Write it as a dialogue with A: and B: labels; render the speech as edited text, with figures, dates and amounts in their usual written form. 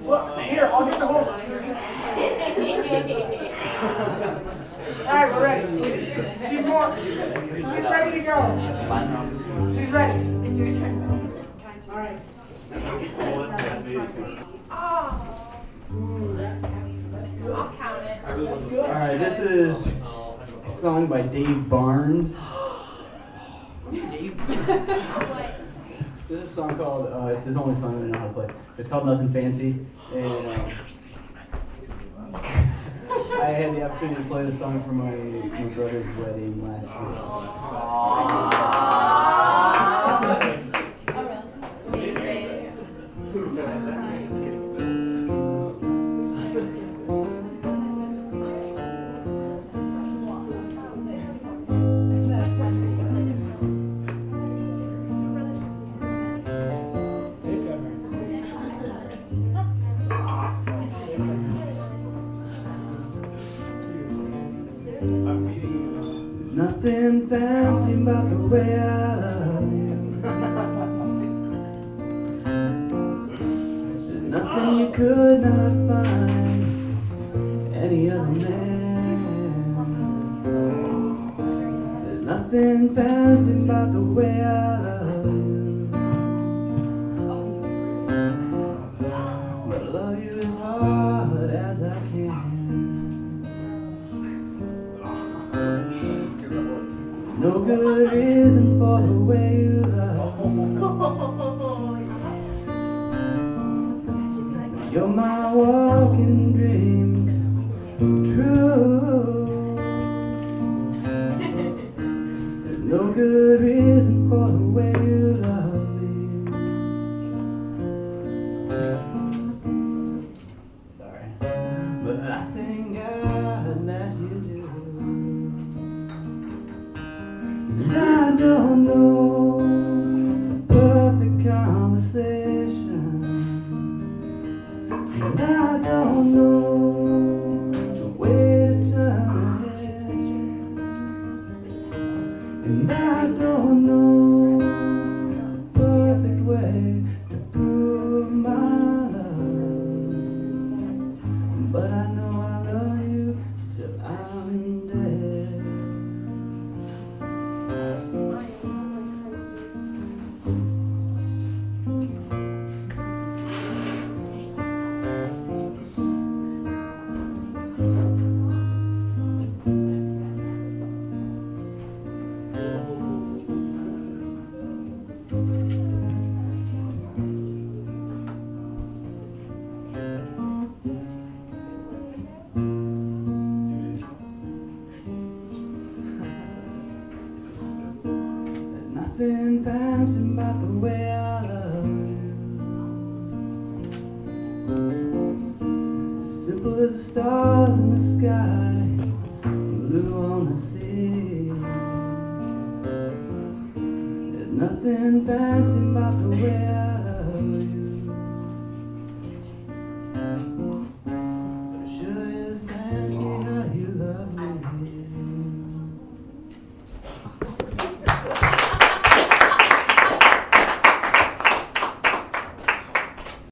A: Well, here, I'll get the whole. Alright, we're ready. She's ready to go. She's ready. Alright.
B: I'll count it.
A: That's good.
C: Alright, this is a song by Dave Barnes. This is a song called, it's his only song I know how to play. It's called Nothing Fancy. And I had the opportunity to play this song for my brother's wedding last Nothing fancy about the way I love you. There's nothing you could not find any other man. There's nothing fancy about the way I love you. But I love you as hard as I can. No good reason for the way you love me. You're my walking dream true. There's no good reason for the way you love me. Sorry, but I thank God that you do. I don't know perfect conversation, and I don't know the way to turn a head, and I don't know the perfect way to prove my love, but I know I love you till I'm dead. Nothing fancy about the way I love you. Simple as the stars in the sky, blue on the sea. There's nothing fancy about the way I